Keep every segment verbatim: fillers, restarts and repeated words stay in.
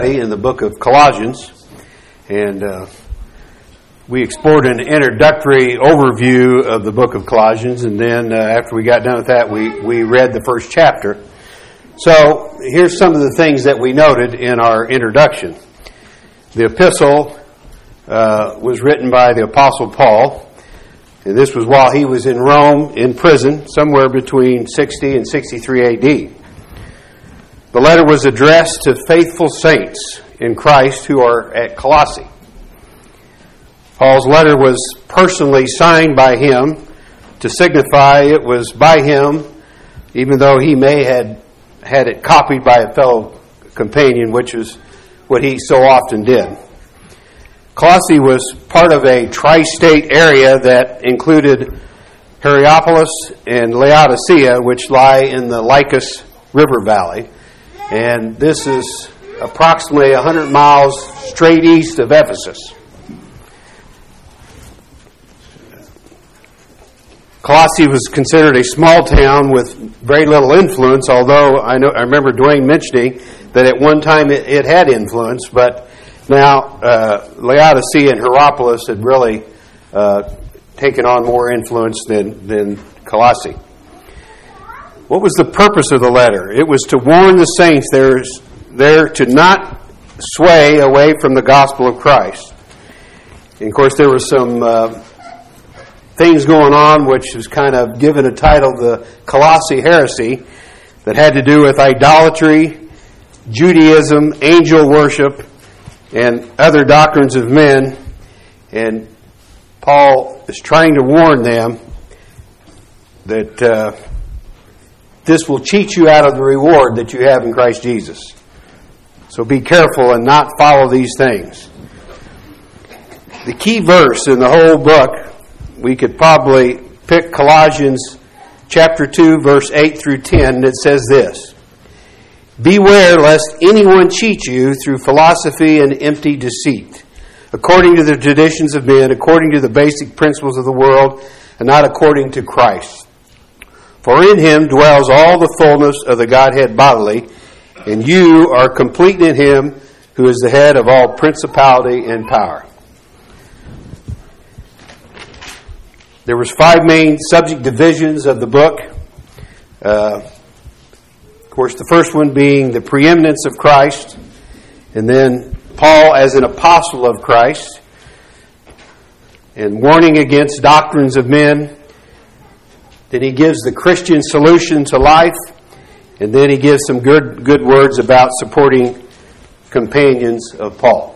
In the book of Colossians, and uh, we explored an introductory overview of the book of Colossians, and then uh, after we got done with that, we, we read the first chapter. So here's some of the things that we noted in our introduction. The epistle uh, was written by the Apostle Paul, and this was while he was in Rome in prison, somewhere between sixty and sixty-three A D. The letter was addressed to faithful saints in Christ who are at Colossae. Paul's letter was personally signed by him to signify it was by him, even though he may had had it copied by a fellow companion, which is what he so often did. Colossae was part of a tri-state area that included Hierapolis and Laodicea, which lie in the Lycus River Valley. And this is approximately one hundred miles straight east of Ephesus. Colossae was considered a small town with very little influence, although I know I remember Dwayne mentioning that at one time it, it had influence, but now uh, Laodicea and Hierapolis had really uh, taken on more influence than, than Colossae. What was the purpose of the letter? It was to warn the saints there's there to not sway away from the gospel of Christ. And of course, there were some uh, things going on which was kind of given a title, the Colossae heresy, that had to do with idolatry, Judaism, angel worship, and other doctrines of men. And Paul is trying to warn them that Uh, this will cheat you out of the reward that you have in Christ Jesus. So be careful and not follow these things. The key verse in the whole book, we could probably pick Colossians chapter two, verse eight through ten, that says this: "Beware lest anyone cheat you through philosophy and empty deceit, according to the traditions of men, according to the basic principles of the world, and not according to Christ. For in him dwells all the fullness of the Godhead bodily, and you are complete in him who is the head of all principality and power." There was five main subject divisions of the book. Uh, of course, the first one being the preeminence of Christ, and then Paul as an apostle of Christ, and warning against doctrines of men. Then he gives the Christian solution to life, and then he gives some good good words about supporting companions of Paul.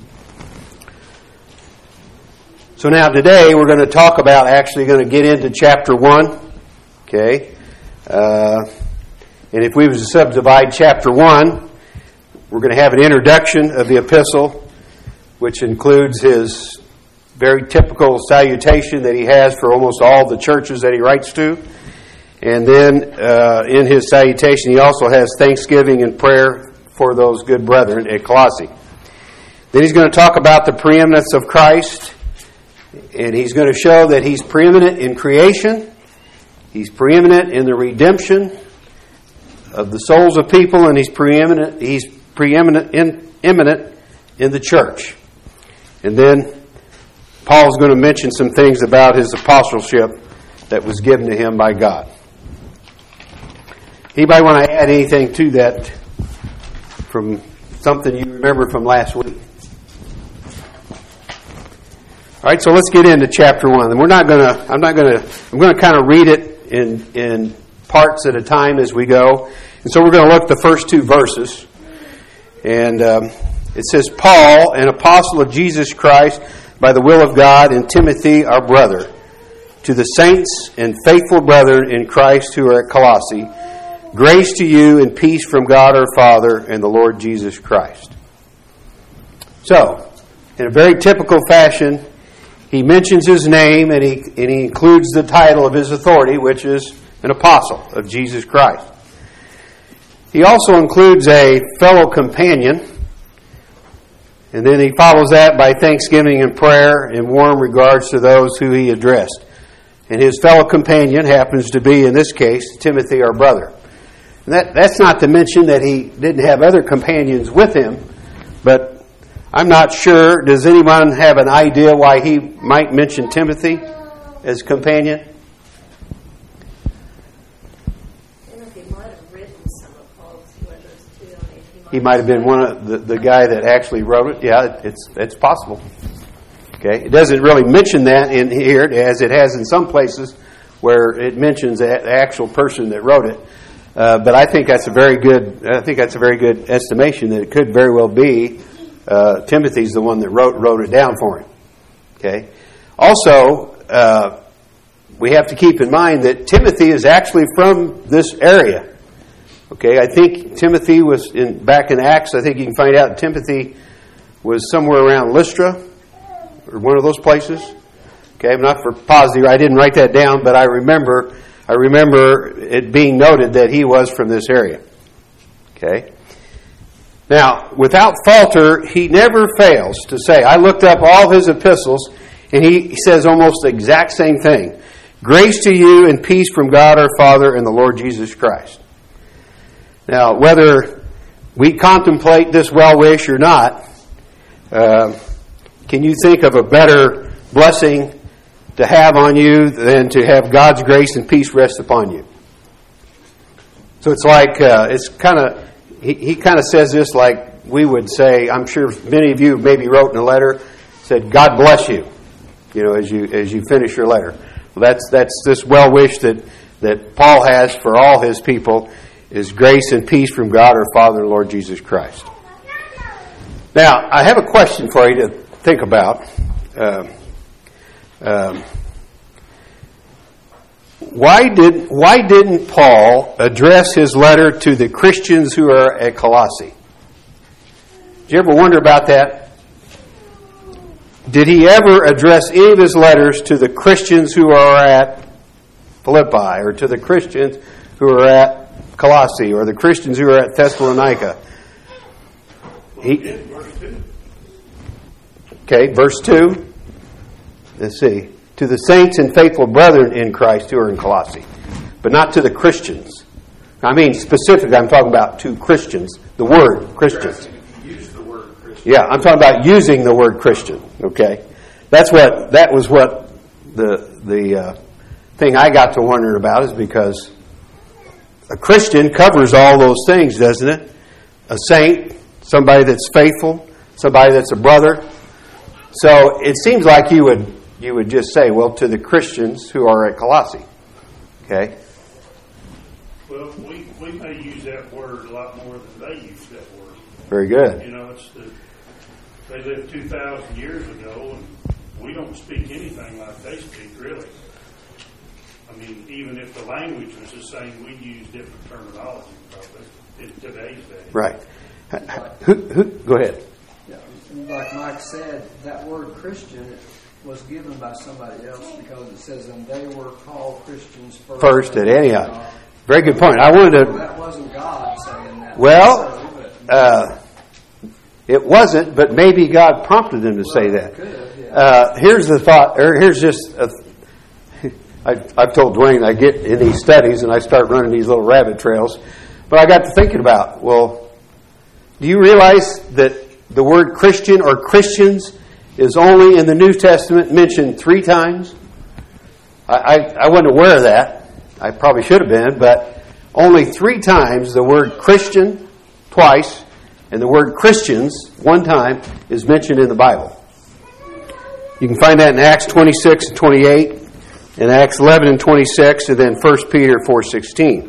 So now today we're going to talk about, actually going to get into chapter one. Okay, uh, and if we was to subdivide chapter one, we're going to have an introduction of the epistle, which includes his very typical salutation that he has for almost all the churches that he writes to. And then uh, in his salutation, he also has thanksgiving and prayer for those good brethren at Colossae. Then he's going to talk about the preeminence of Christ, and he's going to show that he's preeminent in creation, he's preeminent in the redemption of the souls of people, and he's preeminent, he's preeminent in, eminent in the church. And then Paul's going to mention some things about his apostleship that was given to him by God. Anybody want to add anything to that from something you remember from last week? All right, so let's get into chapter one. And we're not going to. I'm not going to. I'm going to kind of read it in in parts at a time as we go. And so we're going to look at the first two verses. And um, it says, "Paul, an apostle of Jesus Christ, by the will of God, and Timothy, our brother, to the saints and faithful brethren in Christ who are at Colossae, grace to you and peace from God our Father and the Lord Jesus Christ." So, in a very typical fashion, he mentions his name and he, and he includes the title of his authority, which is an apostle of Jesus Christ. He also includes a fellow companion. And then he follows that by thanksgiving and prayer and warm regards to those who he addressed. And his fellow companion happens to be, in this case, Timothy, our brother. And that, that's not to mention that he didn't have other companions with him but I'm not sure. Does anyone have an idea why he might mention Timothy as companion? He might have been one of the, the guy that actually wrote it. Yeah, it's it's possible. Okay, it doesn't really mention that in here as it has in some places where it mentions the actual person that wrote it. Uh, but I think that's a very good. I think that's a very good estimation that it could very well be uh, Timothy's the one that wrote wrote it down for him. Okay. Also, uh, we have to keep in mind that Timothy is actually from this area. Okay, I think Timothy was in back in Acts. I think you can find out Timothy was somewhere around Lystra or one of those places. Okay, I'm not for positive. I didn't write that down, but I remember. I remember it being noted that he was from this area. Okay. Now, without falter, he never fails to say. I looked up all his epistles, and he says almost the exact same thing: "Grace to you and peace from God our Father and the Lord Jesus Christ." Now, whether we contemplate this well wish or not, uh, can you think of a better blessing to have on you than to have God's grace and peace rest upon you? So it's like, uh, it's kind of, he, he kind of says this like we would say. I'm sure many of you maybe wrote in a letter, said, "God bless you," you know, as you as you finish your letter. Well, that's that's this well wish that, that Paul has for all his people. Is grace and peace from God our Father and Lord Jesus Christ. Now, I have a question for you to think about. Um, um, why did why didn't Paul address his letter to the Christians who are at Colossae? Did you ever wonder about that? Did he ever address any of his letters to the Christians who are at Philippi, or to the Christians who are at Colossae, or the Christians who are at Thessalonica? He, okay, verse two. Let's see. To the saints and faithful brethren in Christ who are in Colossae, but not to the Christians. I mean, specifically, I'm talking about to Christians. The word Christians. Use the word Christian. Yeah, I'm talking about using the word Christian. Okay, that's what that was what the the uh, thing I got to wondering about is because a Christian covers all those things, doesn't it? A saint, somebody that's faithful, somebody that's a brother. So it seems like you would you would just say, well, to the Christians who are at Colossae. Okay? Well, we, we may use that word a lot more than they use that word. Very good. You know, it's the, they lived two thousand years ago, and we don't speak anything like they speak, really. I mean, even if the language was the same, we'd use different terminology probably in today's day. Right. Who, who, go ahead. Yeah, like Mike said, that word Christian was given by somebody else because it says, and they were called Christians first. First at Antioch. Very good point. I wanted to... That wasn't God saying that. Well, uh, it wasn't, but maybe God prompted them to well, say that. Could, yeah. uh, here's the thought, or here's just... A, I've, I've told Dwayne I get in these studies and I start running these little rabbit trails. But I got to thinking about, well, do you realize that the word Christian or Christians is only in the New Testament mentioned three times? I, I, I wasn't aware of that. I probably should have been, but only three times the word Christian, twice, and the word Christians, one time, is mentioned in the Bible. You can find that in Acts twenty-six and twenty-eight. In Acts eleven and twenty-six, and then First Peter four sixteen.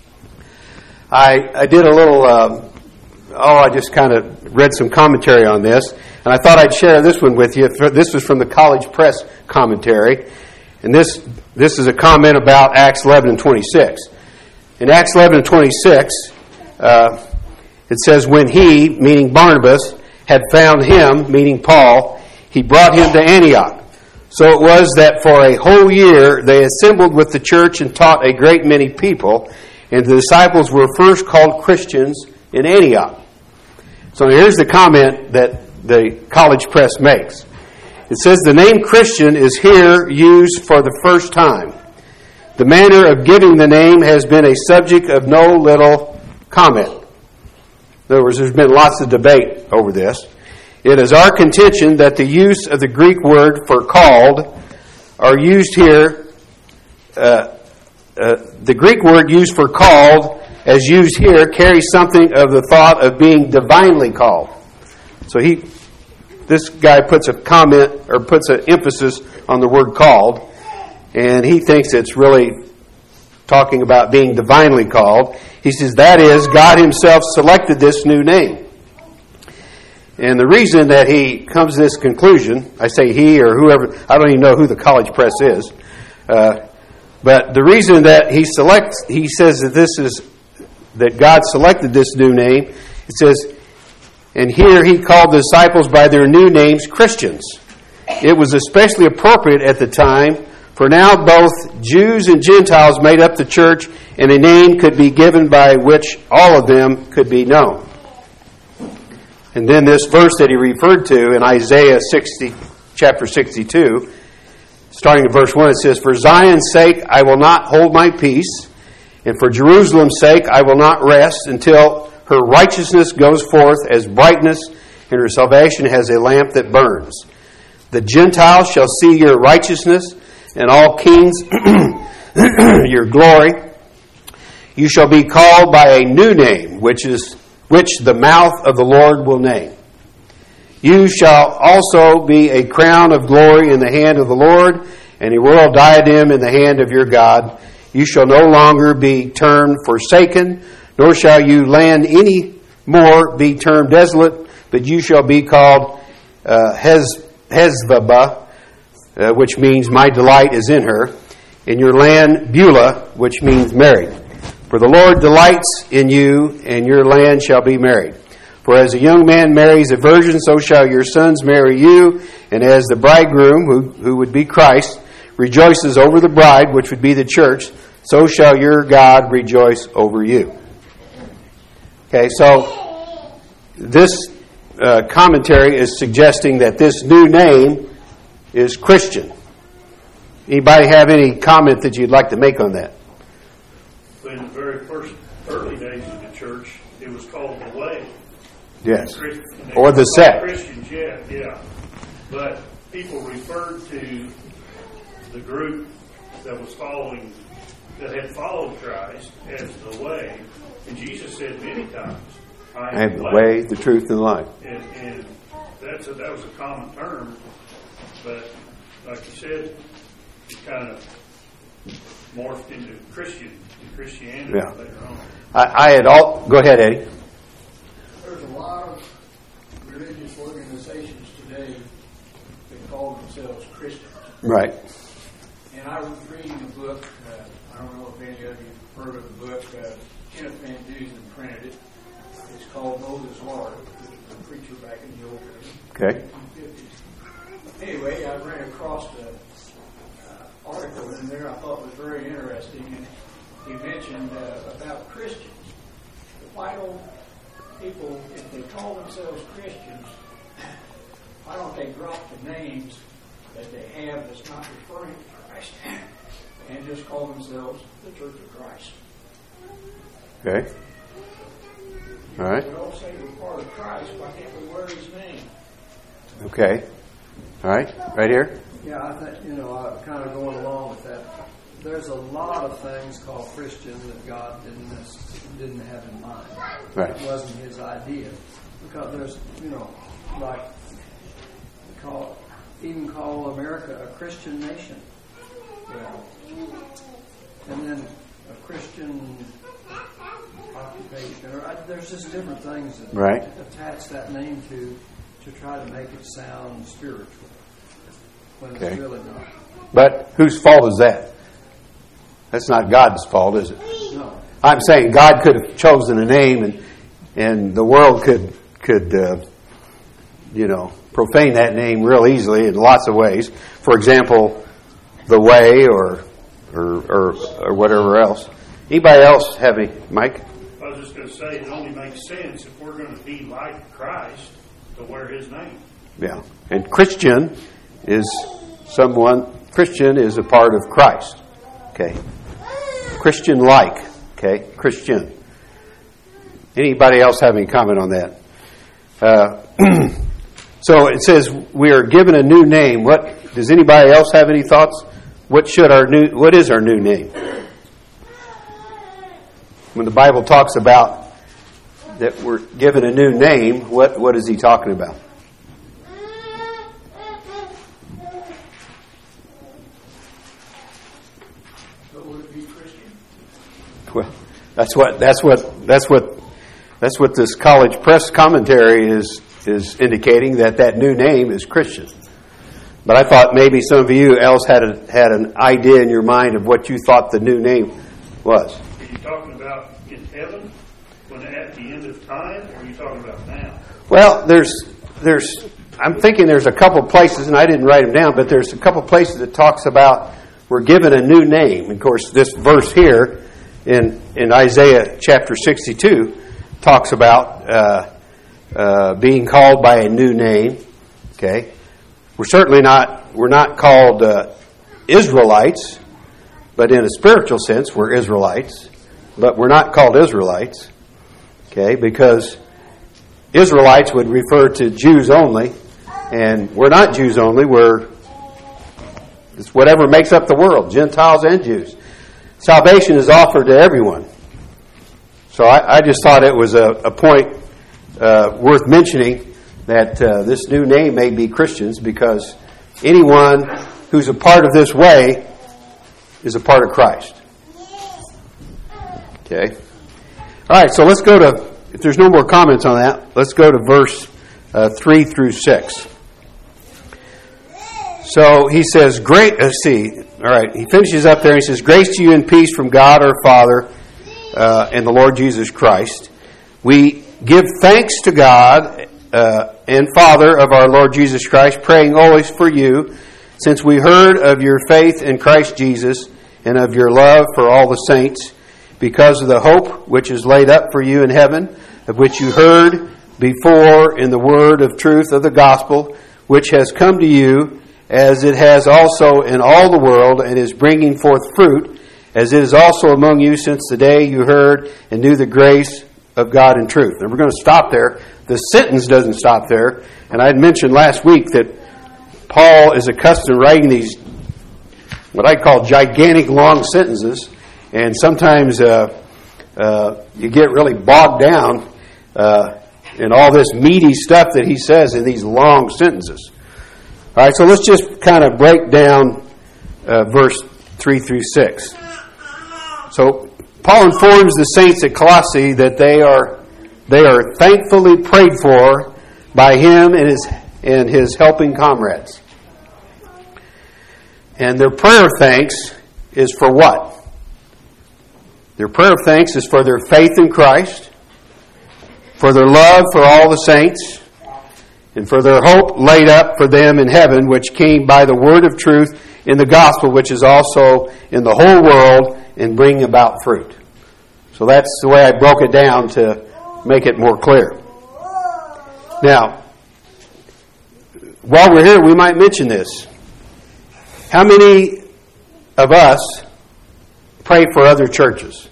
I I did a little, uh, oh, I just kind of read some commentary on this, and I thought I'd share this one with you. This was from the College Press commentary, and this this is a comment about Acts eleven and twenty-six. In Acts eleven and twenty-six, uh, it says, when he, meaning Barnabas, had found him, meaning Paul, he brought him to Antioch. So it was that for a whole year they assembled with the church and taught a great many people, and the disciples were first called Christians in Antioch. So here's the comment that the College Press makes. It says, the name Christian is here used for the first time. The manner of giving the name has been a subject of no little comment. In other words, there's been lots of debate over this. It is our contention that the use of the Greek word for called are used here. Uh, uh, the Greek word used for called, as used here, carries something of the thought of being divinely called. So he, this guy puts a comment or puts an emphasis on the word called, and he thinks it's really talking about being divinely called. He says that is, God himself selected this new name. And the reason that he comes to this conclusion, I say he or whoever, I don't even know who the college press is, uh, but the reason that he selects, he says that this is, that God selected this new name, it says, and here he called the disciples by their new names Christians. It was especially appropriate at the time, for now both Jews and Gentiles made up the church, and a name could be given by which all of them could be known. And then this verse that he referred to in Isaiah sixty, chapter sixty-two, starting at verse one, it says, "For Zion's sake I will not hold my peace, and for Jerusalem's sake I will not rest until her righteousness goes forth as brightness, and her salvation as a lamp that burns. The Gentiles shall see your righteousness, and all kings your glory. You shall be called by a new name, which is which the mouth of the Lord will name. You shall also be a crown of glory in the hand of the Lord, and a royal diadem in the hand of your God. You shall no longer be termed forsaken, nor shall you land any more be termed desolate, but you shall be called uh, Hez, Hezbah, uh, which means my delight is in her. In your land, Beulah, which means married. For the Lord delights in you, and your land shall be married. For as a young man marries a virgin, so shall your sons marry you. And as the bridegroom, who, who would be Christ, rejoices over the bride, which would be the church, so shall your God rejoice over you." Okay, so this uh, commentary is suggesting that this new name is Christian. Anybody have any comment that you'd like to make on that? In the very first early days of the church, it was called the Way. Yes. Christ- Or the sect. Christians, yeah, yeah. But people referred to the group that was following, that had followed Christ as the Way. And Jesus said many times, I am the way, the truth, and the life. And, and that's a, that was a common term. But like you said, it kind of morphed into Christian, Christianity Yeah. later on. I, I had all. Go ahead, Eddie. There's a lot of religious organizations today that call themselves Christians. Right. And I was reading a book, uh, I don't know if any of you have heard of the book, uh, Kenneth Van Dusen printed it. It's called Moses Lord, which was a preacher back in the old days. Okay. nineteen fifties. Anyway, I ran across the uh, article in there I thought was very interesting, and he mentioned uh, about Christians. Why don't people, if they call themselves Christians, why don't they drop the names that they have that's not referring to Christ and just call themselves the Church of Christ? Okay. All right. We all say we're part of Christ. Why can't we wear His name? Okay. All right. Right here. Yeah, I think, you know, uh, kind of going along with that, there's a lot of things called Christian that God didn't didn't have in mind. Right. It wasn't His idea. Because there's, you know, like, call, even call America a Christian nation. Well, and then a Christian occupation. Or, uh, there's just different things that Right. attach that name to to try to make it sound spiritual when Okay. it's really not. But whose fault is that? That's not God's fault, is it? No. I'm saying God could have chosen a name, and and the world could could uh, you know profane that name real easily in lots of ways. For example, the Way, or or or, or whatever else. Anybody else have any, Mike? I was just going to say, it only makes sense if we're going to be like Christ to wear His name. Yeah. And Christian is someone. Christian is a part of Christ. Okay. Christian-like. Okay. Christian. Anybody else have any comment on that? Uh, so it says we are given a new name. What does anybody else have any thoughts? What should our new? What is our new name? When the Bible talks about that we're given a new name, what what is he talking about? But would it be Christian? Well, that's what that's what that's what that's what this college press commentary is is indicating, that that new name is Christian. But I thought maybe some of you else had a, had an idea in your mind of what you thought the new name was. Are you talking about in heaven, when at the end of time, or are you talking about now? Well, there's there's I'm thinking there's a couple places, and I didn't write them down, but there's a couple places that talks about we're given a new name. Of course, this verse here in in Isaiah chapter sixty-two talks about uh, uh, being called by a new name. Okay, we're certainly not we're not called uh, Israelites, but in a spiritual sense, we're Israelites. But we're not called Israelites. Okay, because Israelites would refer to Jews only, and we're not Jews only. We're it's whatever makes up the world, Gentiles and Jews. Salvation is offered to everyone. So I, I just thought it was a, a point uh, worth mentioning, that uh, this new name may be Christians, because anyone who's a part of this way is a part of Christ. Okay. All right, so let's go to, if there's no more comments on that, let's go to verse uh, three through six. So he says, great, let's see, all right, he finishes up there, he says, grace to you and peace from God our Father uh, and the Lord Jesus Christ. We give thanks to God uh, and Father of our Lord Jesus Christ, praying always for you, since we heard of your faith in Christ Jesus and of your love for all the saints, because of the hope which is laid up for you in heaven, of which you heard before in the word of truth of the gospel, which has come to you, as it has also in all the world, and is bringing forth fruit, as it is also among you since the day you heard and knew the grace of God in truth. And we're going to stop there. The sentence doesn't stop there. And I had mentioned last week that Paul is accustomed to writing these, what I call gigantic long sentences. And sometimes uh, uh, you get really bogged down uh, in all this meaty stuff that he says in these long sentences. All right, so let's just kind of break down uh, verse three through six. So Paul informs the saints at Colossae that they are they are thankfully prayed for by him and his and his helping comrades. And their prayer of thanks is for what? Their prayer of thanks is for their faith in Christ, for their love for all the saints, and for their hope laid up for them in heaven, which came by the word of truth in the gospel, which is also in the whole world and bringing about fruit. So that's the way I broke it down to make it more clear. Now, while we're here, we might mention this. How many of us pray for other churches?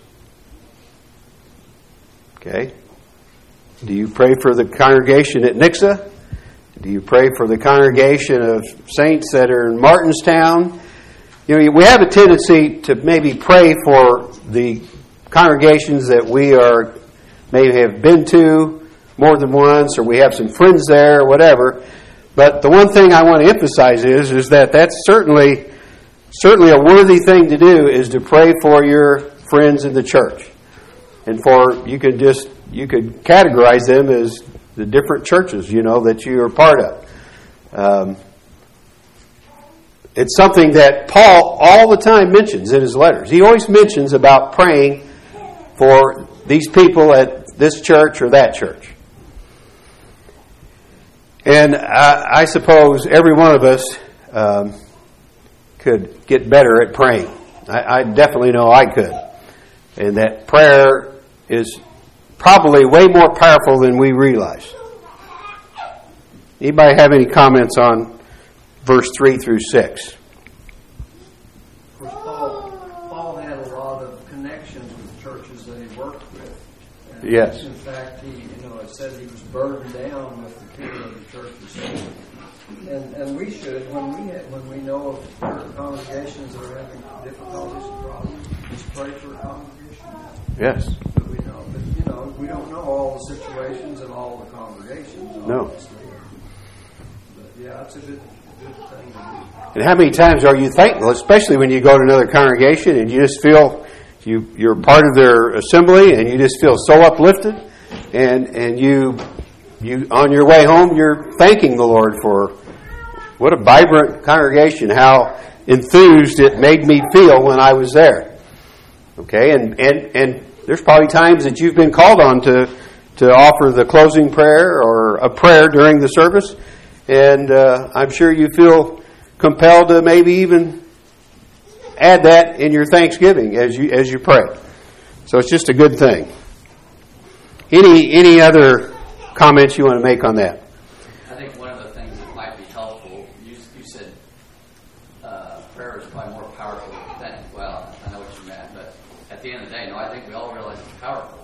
Okay. Do you pray for the congregation at Nixa? Do you pray for the congregation of saints that are in Martinstown? You know, we have a tendency to maybe pray for the congregations that we are maybe have been to more than once, or we have some friends there, or whatever. But the one thing I want to emphasize is, is that that's certainly, certainly a worthy thing to do, is to pray for your friends in the church. And for, you could just, you could categorize them as the different churches, you know, that you are part of. Um, it's something that Paul all the time mentions in his letters. He always mentions about praying for these people at this church or that church. And I, I suppose every one of us um, could get better at praying. I, I definitely know I could. And that prayer is probably way more powerful than we realize. Anybody have any comments on verse three through six? Of course, Paul, Paul had a lot of connections with churches that he worked with. And Yes. In fact, burdened down with the care of the church assembly. And and we should, when we have, when we know of certain congregations that are having difficulties and problems, just pray for a congregation. Yes. But we know, but you know, we don't know all the situations and all the congregations. No. Obviously. But yeah, it's a good good thing to do. And how many times are you thankful, especially when you go to another congregation and you just feel you you're part of their assembly and you just feel so uplifted, and and you you on your way home you're thanking the Lord for what a vibrant congregation, how enthused it made me feel when I was there. Okay, and and and there's probably times that you've been called on to to offer the closing prayer or a prayer during the service, and uh, I'm sure you feel compelled to maybe even add that in your thanksgiving as you as you pray. So it's just a good thing. Any any other comments you want to make on that? I think one of the things that might be helpful, you, you said uh, prayer is probably more powerful than you think. Well, I know what you meant, but at the end of the day, no, I think we all realize it's powerful.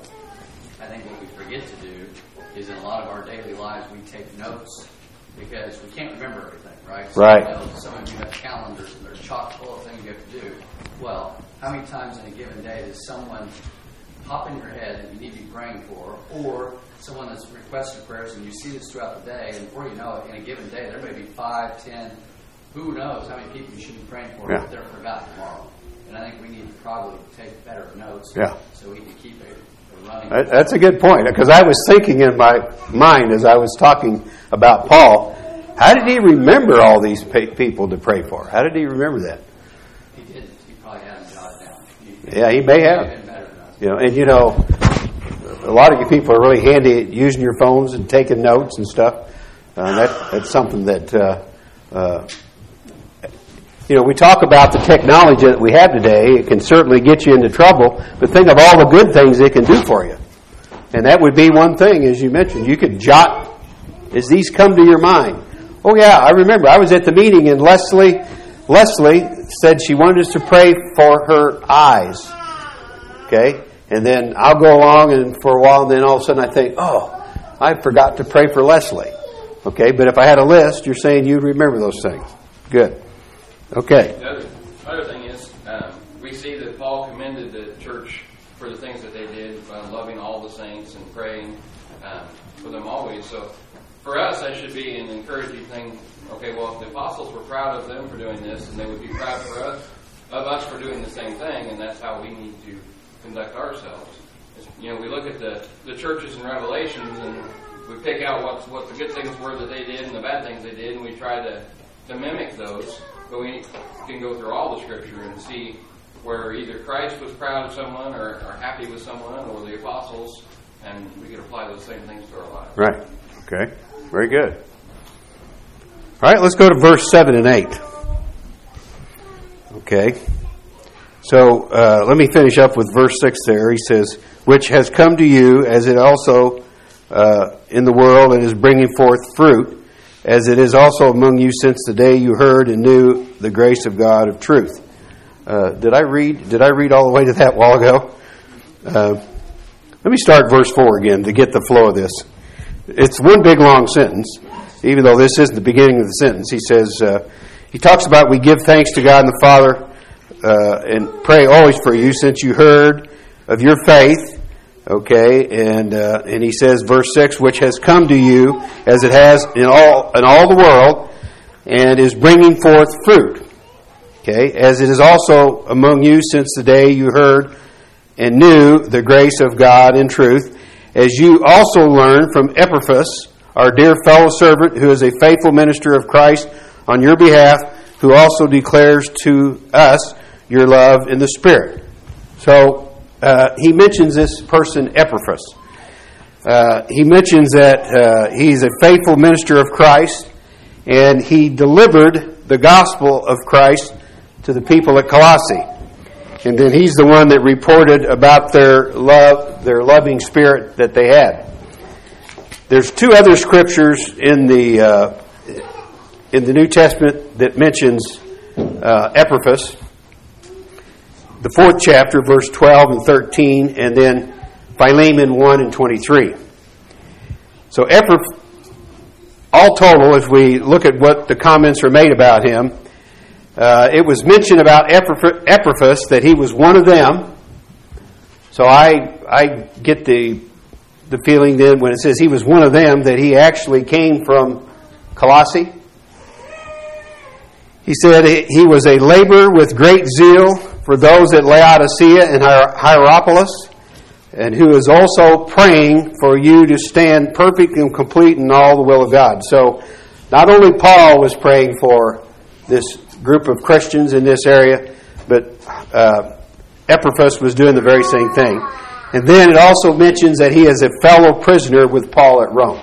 I think what we forget to do is in a lot of our daily lives we take notes because we can't remember everything, right? So Right. You know, some of you have calendars and they're chock full of things you have to do. Well, how many times in a given day does someone pop in your head that you need to be praying for, or someone that's requested prayers and you see this throughout the day, and before you know it, in a given day, there may be five, ten, who knows how many people you should be praying for Yeah. if they're forgotten tomorrow. And I think we need to probably take better notes Yeah. so we can keep a, a running. That- That's a good point, because I was thinking in my mind as I was talking about Paul, how did he remember all these pe- people to pray for? How did he remember that? He didn't. He probably had them jotted down. He, Yeah, he may have. been better than us. You know, and you know, a lot of you people are really handy at using your phones and taking notes and stuff. Uh, that, that's something that, uh, uh, you know, we talk about the technology that we have today. It can certainly get you into trouble, but think of all the good things it can do for you. And that would be one thing, as you mentioned. You could jot, as these come to your mind. Oh, yeah, I remember. I was at the meeting, and Leslie, Leslie said she wanted us to pray for her eyes. Okay? And then I'll go along, and for a while, and then all of a sudden I think, oh, I forgot to pray for Leslie. Okay? But if I had a list, you're saying you'd remember those things. Good. Okay. The other, other thing is, um, we see that Paul commended the church for the things that they did by loving all the saints and praying um, for them always. So for us, that should be an encouraging thing. Okay, well, if the apostles were proud of them for doing this, and they would be proud for us, of us for doing the same thing, and that's how we need to conduct ourselves. You know, we look at the, the churches in Revelations, and we pick out what what the good things were that they did and the bad things they did, and we try to, to mimic those. But we can go through all the Scripture and see where either Christ was proud of someone or, or happy with someone, or the apostles, and we can apply those same things to our lives. Right. Okay. Very good. All right, let's go to verse seven and eight. Okay. So uh, let me finish up with verse six there. He says, which has come to you as it also uh, in the world and is bringing forth fruit, as it is also among you since the day you heard and knew the grace of God of truth. Uh, did I read? Did I read all the way to that while ago? Uh, let me start verse four again to get the flow of this. It's one big long sentence, even though this isn't the beginning of the sentence. He says, uh, he talks about we give thanks to God and the Father uh, and pray always for you since you heard of your faith. Okay, and uh, and he says, verse six, which has come to you as it has in all in all the world, and is bringing forth fruit. Okay, as it is also among you since the day you heard and knew the grace of God in truth, as you also learned from Epaphras, our dear fellow servant, who is a faithful minister of Christ on your behalf, who also declares to us your love in the Spirit. So, Uh, he mentions this person, Epaphras. Uh, he mentions that uh, he's a faithful minister of Christ, and he delivered the gospel of Christ to the people at Colossae. And then he's the one that reported about their love, their loving spirit that they had. There's two other scriptures in the uh, in the New Testament that mentions uh, Epaphras. The fourth chapter, verse twelve and thirteen, and then Philemon one and twenty-three. So Epaphras, all total, if we look at what the comments are made about him, uh, it was mentioned about Epaphras that he was one of them. So I I get the the feeling then when it says he was one of them that he actually came from Colossae. He said he was a laborer with great zeal for those at Laodicea and Hierapolis, and who is also praying for you to stand perfect and complete in all the will of God. So not only Paul was praying for this group of Christians in this area, but uh, Epaphras was doing the very same thing. And then it also mentions that he is a fellow prisoner with Paul at Rome.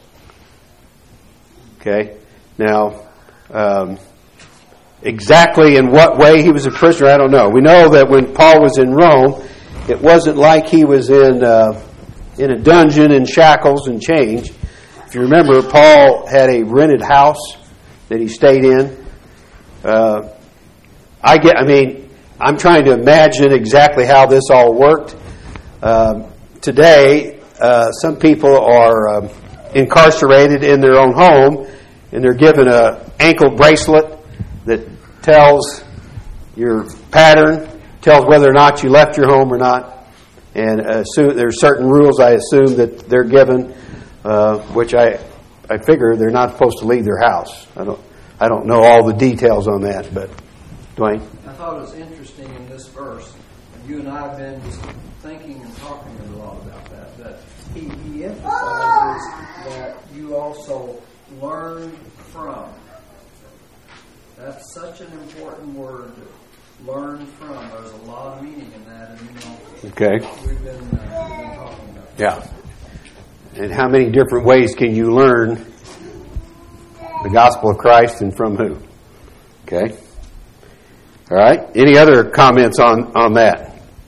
Okay? Now, um, exactly in what way he was a prisoner, I don't know. We know that when Paul was in Rome, it wasn't like he was in uh, in a dungeon in shackles and chains. If you remember, Paul had a rented house that he stayed in. Uh, I get. I mean, I'm trying to imagine exactly how this all worked. Um, today, uh, some people are um, incarcerated in their own home, and they're given a ankle bracelet that tells your pattern, tells whether or not you left your home or not. And assume, there's certain rules I assume that they're given, uh, which I I figure they're not supposed to leave their house. I don't I don't know all the details on that, but Dwayne? I thought it was interesting in this verse, and you and I have been just thinking and talking a lot about that, that he, he emphasizes that you also learn from. That's such an important word, learn from. There's a lot of meaning in that, and you know, okay. we've been, uh, we've been talking about that. Yeah. And how many different ways can you learn the gospel of Christ, and from who? Okay. All right. Any other comments on, on that?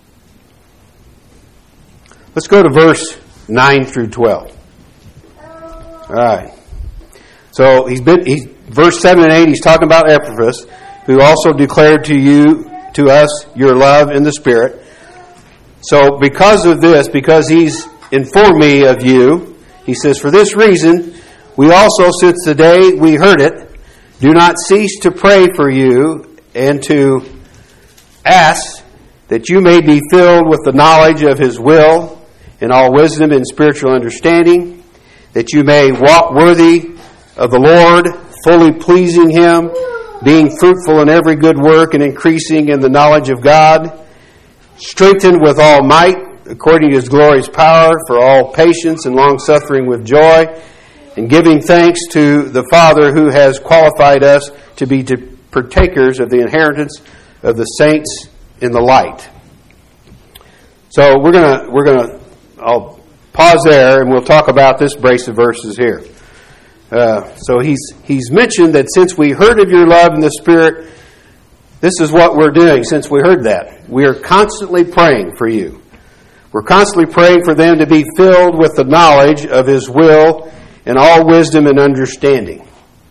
Let's go to verse nine through twelve. All right. So he's been he's verse seven and eight. He's talking about Epaphras, who also declared to you to us your love in the Spirit. So because of this, because he's informed me of you, he says, for this reason, we also, since the day we heard it, do not cease to pray for you and to ask that you may be filled with the knowledge of His will in all wisdom and spiritual understanding, that you may walk worthy of the Lord, fully pleasing Him, being fruitful in every good work and increasing in the knowledge of God, strengthened with all might, according to His glorious power, for all patience and long-suffering with joy, and giving thanks to the Father who has qualified us to be partakers of the inheritance of the saints in the light. So we're gonna we're gonna I'll pause there and we'll talk about this brace of verses here. Uh, so he's he's mentioned that since we heard of your love in the Spirit, this is what we're doing. Since we heard that, we are constantly praying for you. We're constantly praying for them to be filled with the knowledge of His will and all wisdom and understanding.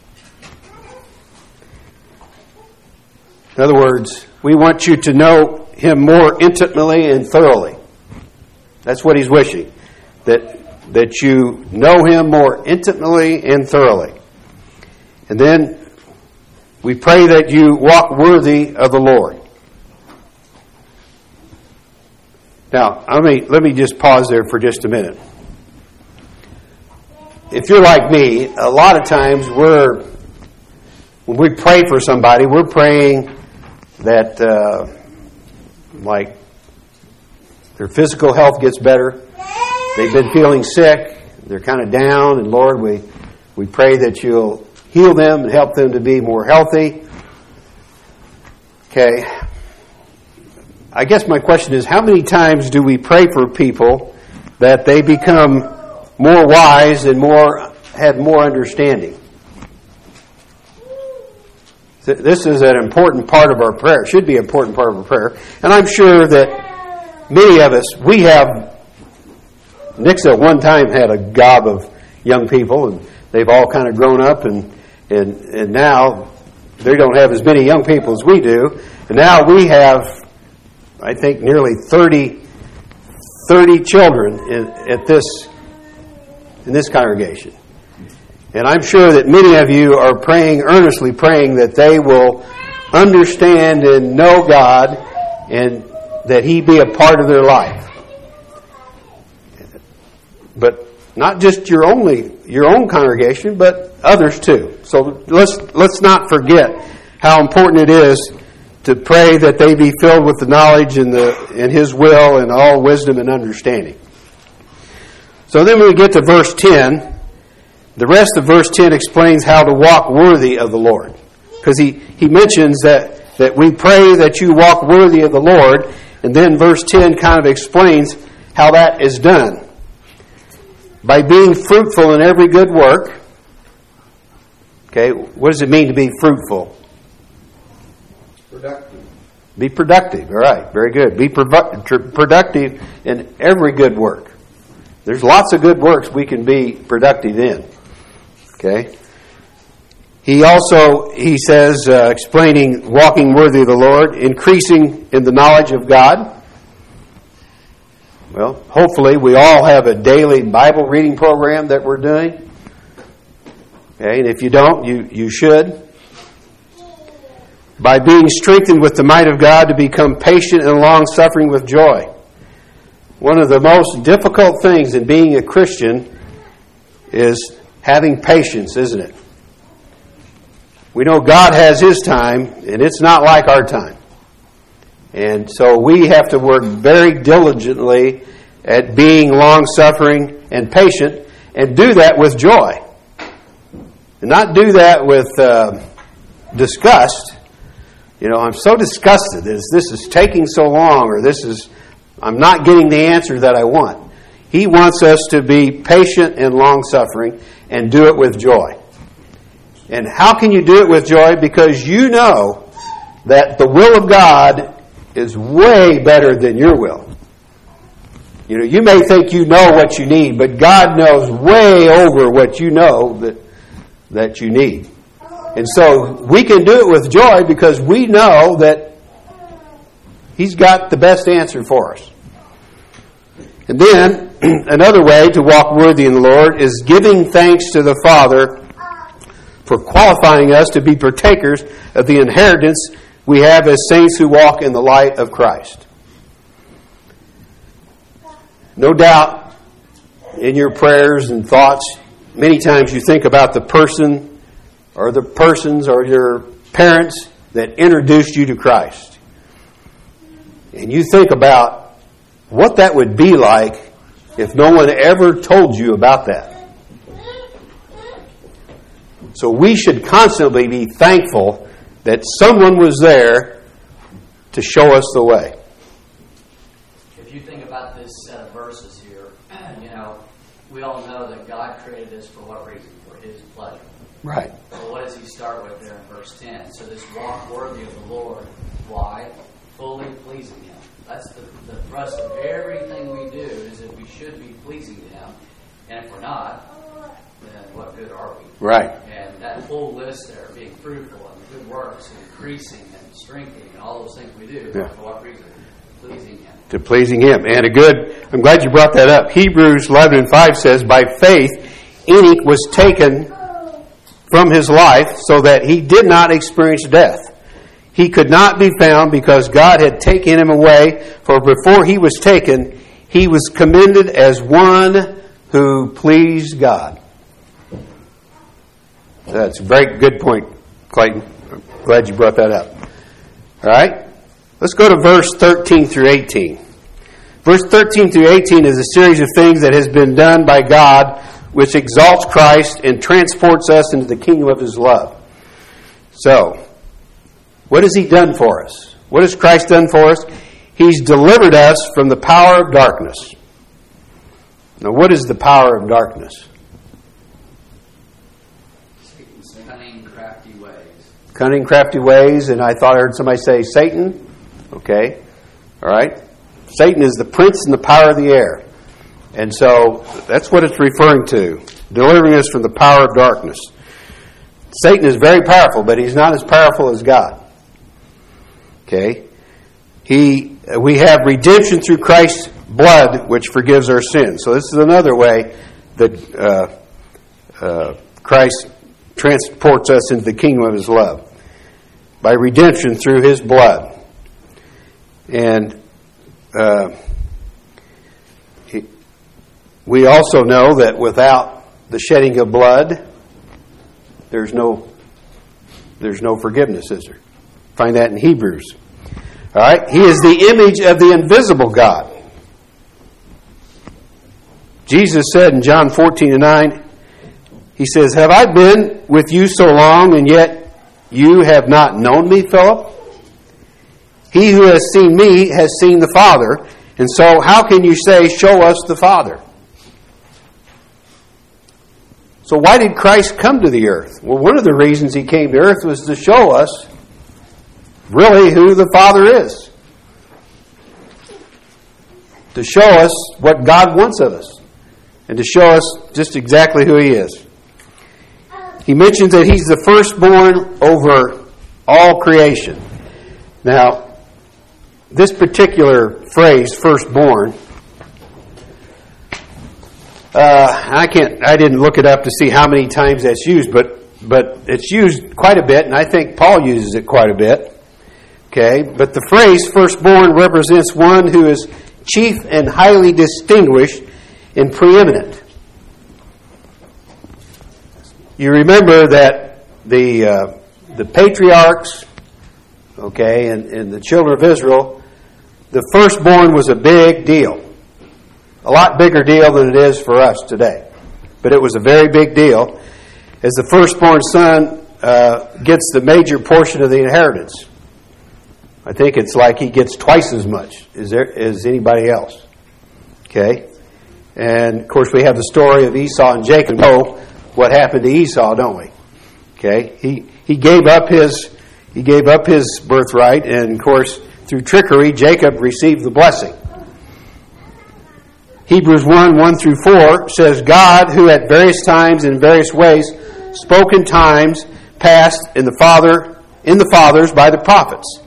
In other words, we want you to know Him more intimately and thoroughly. That's what he's wishing, that that you know Him more intimately and thoroughly. And then we pray that you walk worthy of the Lord. Now, let me, let me just pause there for just a minute. If you're like me, a lot of times we're, when we pray for somebody, we're praying that, uh, like, their physical health gets better. They've been feeling sick. They're kind of down. And Lord, we, we pray that you'll heal them and help them to be more healthy. Okay. I guess my question is, how many times do we pray for people that they become more wise and more have more understanding? This is an important part of our prayer. It should be an important part of our prayer. And I'm sure that many of us, we have, Nick's at one time had a gob of young people, and they've all kind of grown up, and, and, and now they don't have as many young people as we do. And now we have, I think, nearly thirty, thirty children in, at this in this congregation. And I'm sure that many of you are praying, earnestly praying, that they will understand and know God and that He be a part of their life. But not just your only your own congregation, but others too. So let's let's not forget how important it is to pray that they be filled with the knowledge and the and His will and all wisdom and understanding. So then when we get to verse ten, the rest of verse ten explains how to walk worthy of the Lord. Because he, he mentions that, that we pray that you walk worthy of the Lord, and then verse ten kind of explains how that is done. By being fruitful in every good work. Okay, what does it mean to be fruitful? Productive. Be productive, all right, very good. Be produ- productive in every good work. There's lots of good works we can be productive in. Okay. He also, he says, uh, explaining walking worthy of the Lord, increasing in the knowledge of God. Well, hopefully we all have a daily Bible reading program that we're doing. Okay, and if you don't, you, you should. By being strengthened with the might of God to become patient and long-suffering with joy. One of the most difficult things in being a Christian is having patience, isn't it? We know God has His time, and it's not like our time. And so we have to work very diligently at being long-suffering and patient, and do that with joy. And not do that with uh, disgust. You know, I'm so disgusted that this is taking so long, or this is, I'm not getting the answer that I want. He wants us to be patient and long-suffering and do it with joy. And how can you do it with joy? Because you know that the will of God is way better than your will. You know, you may think you know what you need, but God knows way over what you know that that you need. And so we can do it with joy because we know that He's got the best answer for us. And then, another way to walk worthy in the Lord is giving thanks to the Father for qualifying us to be partakers of the inheritance we have as saints who walk in the light of Christ. No doubt, in your prayers and thoughts, many times you think about the person or the persons or your parents that introduced you to Christ. And you think about what that would be like if no one ever told you about that. So we should constantly be thankful that someone was there to show us the way. If you think about this set of verses here, you know, we all know that God created us for what reason? For His pleasure. Right. So what does He start with there in verse ten? So this walk worthy of the Lord. Why? Fully pleasing Him. That's the, the thrust of everything we do, is that we should be pleasing to Him. And if we're not, then what good are we? Right. And that whole list there, being fruitful and good works and increasing and strengthening and all those things we do, Yeah. for what reason? Pleasing Him. To pleasing Him. And a good, I'm glad you brought that up. Hebrews eleven and five says, by faith Enoch was taken from his life so that he did not experience death. He could not be found because God had taken him away, for before he was taken, he was commended as one who pleased God. That's a very good point, Clayton. I'm glad you brought that up. All right? Let's go to verse thirteen through eighteen. Verse thirteen through eighteen is a series of things that has been done by God which exalts Christ and transports us into the kingdom of His love. So, what has He done for us? What has Christ done for us? He's delivered us from the power of darkness. Now, what is the power of darkness? Satan's cunning, crafty ways. Cunning, crafty ways, and I thought I heard somebody say Satan. Okay. All right. Satan is the prince and the power of the air. And so that's what it's referring to, delivering us from the power of darkness. Satan is very powerful, but he's not as powerful as God. Okay? He, we have redemption through Christ's blood, which forgives our sins. So this is another way that uh, uh, Christ transports us into the kingdom of His love by redemption through His blood. And uh, he, we also know that without the shedding of blood, there's no there's no forgiveness, is there? Find that in Hebrews. All right, He is the image of the invisible God. Jesus said in John fourteen and nine, He says, "Have I been with you so long, and yet you have not known me, Philip? He who has seen me has seen the Father. And so how can you say, 'Show us the Father'?" So why did Christ come to the earth? Well, one of the reasons He came to earth was to show us really who the Father is. To show us what God wants of us. And to show us just exactly who He is. He mentions that He's the firstborn over all creation. Now, this particular phrase, firstborn, uh, I can't. I didn't look it up to see how many times that's used, but but it's used quite a bit, and I think Paul uses it quite a bit. Okay, but the phrase firstborn represents one who is chief and highly distinguished and preeminent. You remember that the uh, the patriarchs, okay, and, and the children of Israel, the firstborn was a big deal. A lot bigger deal than it is for us today. But it was a very big deal, as the firstborn son uh, gets the major portion of the inheritance. I think it's like he gets twice as much as, there, as anybody else. Okay? And, of course, we have the story of Esau and Jacob. We know what happened to Esau, don't we? Okay? He he gave up his he gave up his birthright, and, of course, through trickery, Jacob received the blessing. Hebrews one, one through four says, "God, who at various times and in various ways spoke in times past in the Father in the fathers by the prophets,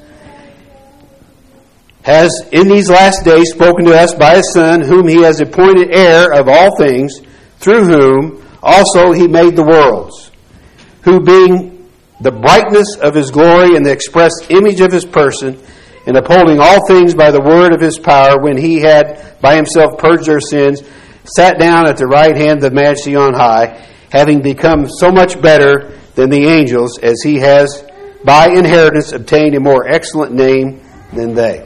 has in these last days spoken to us by His Son, whom He has appointed heir of all things, through whom also He made the worlds, who being the brightness of His glory and the express image of His person, and upholding all things by the word of His power, when He had by Himself purged our sins, sat down at the right hand of the Majesty on high, having become so much better than the angels, as He has by inheritance obtained a more excellent name than they."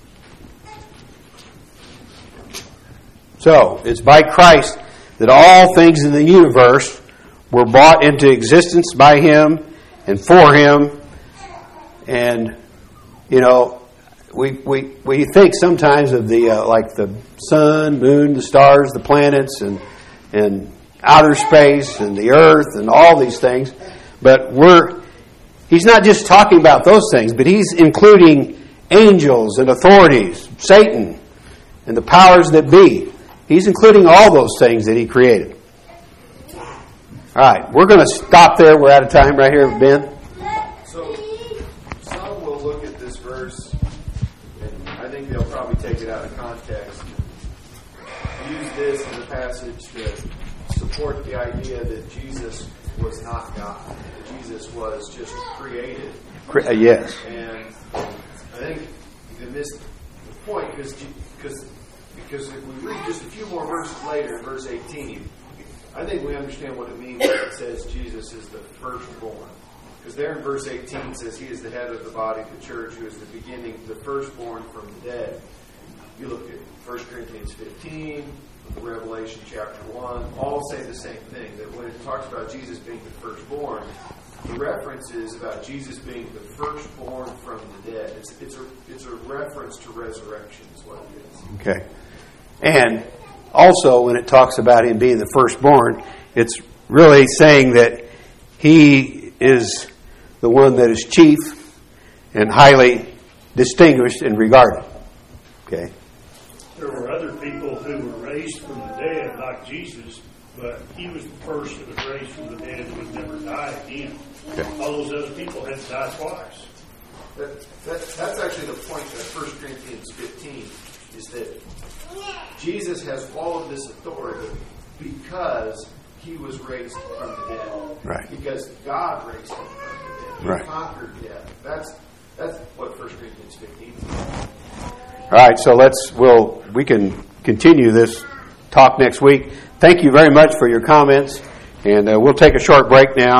So, it's by Christ that all things in the universe were brought into existence by Him and for Him. And, you know, we we, we think sometimes of the uh, like the sun, moon, the stars, the planets, and and outer space, and the earth, and all these things. But we're He's not just talking about those things, but He's including angels and authorities, Satan, and the powers that be. He's including all those things that He created. All right, we're going to stop there. We're out of time right here, Ben. So, some will look at this verse, and I think they'll probably take it out of context, use this as a passage to support the idea that Jesus was not God, that Jesus was just created. Uh, yes. And I think they missed the point, because because because if we read just a few more verses later, in verse eighteen, I think we understand what it means when it says Jesus is the firstborn. Because there in verse eighteen it says He is the head of the body of the church, who is the beginning, the firstborn from the dead. You look at First Corinthians fifteen, Revelation chapter one, all say the same thing, that when it talks about Jesus being the firstborn, the reference is about Jesus being the firstborn from the dead. It's, it's, a, it's a reference to resurrection is what it is. Okay. And also, when it talks about Him being the firstborn, it's really saying that He is the one that is chief and highly distinguished and regarded. Okay. There were other people who were raised from the dead, like Jesus, but He was the first that was raised from the dead and would never die again. Okay. All those other people had to die twice. That, that, that's actually the point of First Corinthians fifteen, is that Jesus has all of this authority, because he was raised from the dead. Right. Because God raised him from the dead. He Right. conquered death. That's that's what First Corinthians fifteen is. All right, so let's, we'll, we can continue this talk next week. Thank you very much for your comments, and uh, we'll take a short break now.